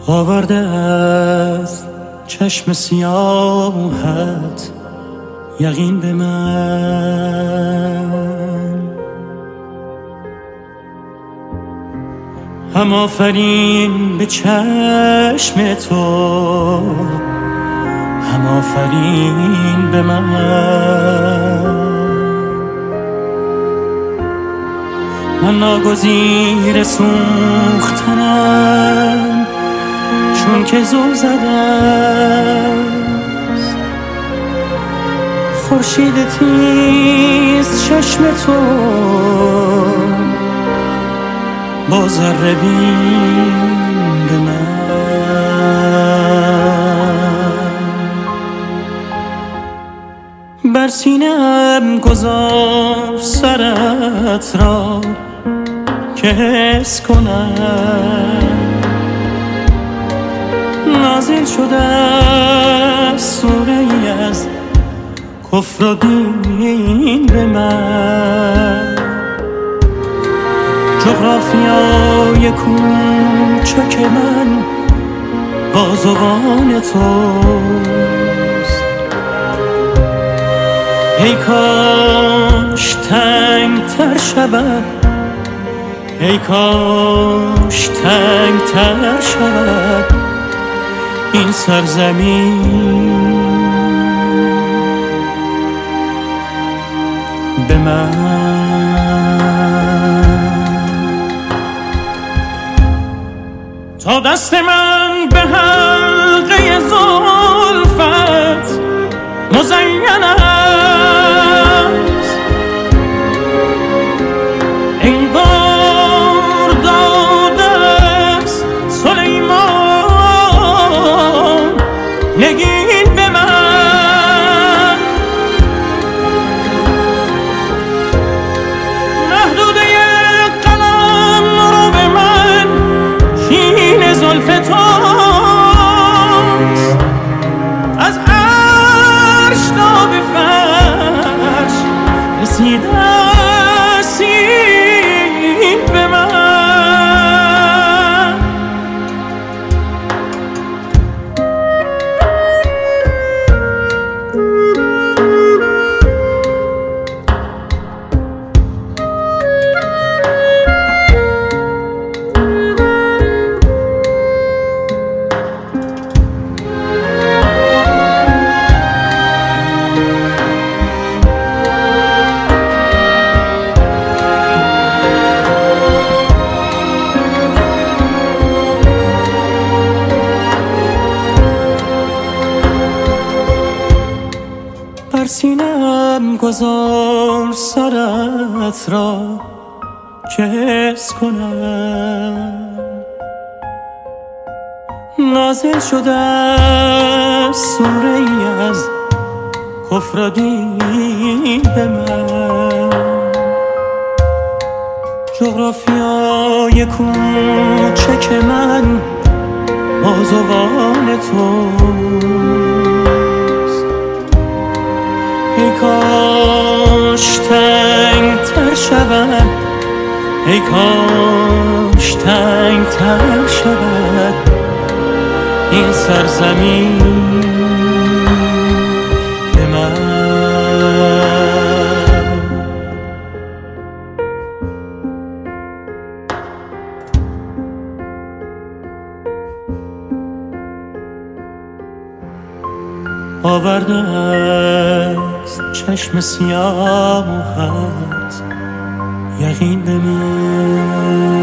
آورده از چشم سیاهت یقین به من. هم آفرین به چشم تو، هم آفرین به من. من ناگزیر سوختنم چون که زل زدست خورشید تیز چشم تو با ذره بین به من. بر سینه‌ام گذار سرت را که حس کنم نازل شده است سوره‌ای از کفر و دین به من. جغرافیای کوچک من بازوان توست. ای کاش تنگ‌تر شود، ای کاش تنگ‌تر شود این سرزمین به من. تا دست من به حلقه زلفت مزین است، انگار داده است سلیمان نگین به من. محدوده قلم رو به من شین زلف توست. از عرش تا به فرش رسیده است این به من. بر سینه‌ام گذار سرت را که حس کنم نازل شده است سوره‌ای از کفر و دین به من. جغرافیای کوچک من بازوان توست. ای کاش تنگ‌تر شود، ای کاش تنگ‌تر شود این سرزمین به من. آورده است چشم سیاهت یقین به من.